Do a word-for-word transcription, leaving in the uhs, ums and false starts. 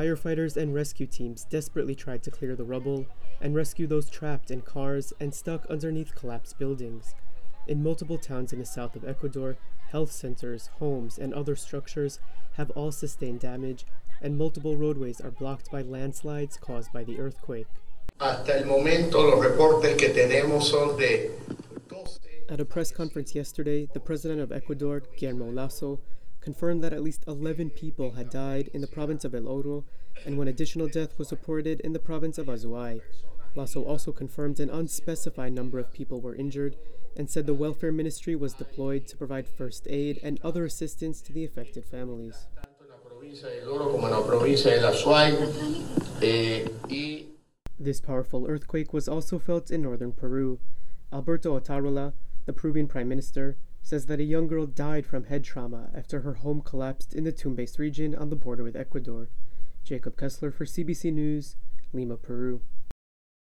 firefighters and rescue teams desperately tried to clear the rubble and rescue those trapped in cars and stuck underneath collapsed buildings. In multiple towns in the south of Ecuador, health centers, homes, and other structures have all sustained damage, and multiple roadways are blocked by landslides caused by the earthquake. Hasta el momento, los reportes que tenemos son de At a press conference yesterday, the president of Ecuador, Guillermo Lasso, confirmed that at least eleven people had died in the province of El Oro, and one additional death was reported in the province of Azuay. Lasso also confirmed an unspecified number of people were injured and said the welfare ministry was deployed to provide first aid and other assistance to the affected families. This powerful earthquake was also felt in northern Peru. Alberto Otarola, the Peruvian prime minister, says that a young girl died from head trauma after her home collapsed in the Tumbes region on the border with Ecuador. Jacob Kessler for C B C News, Lima, Peru.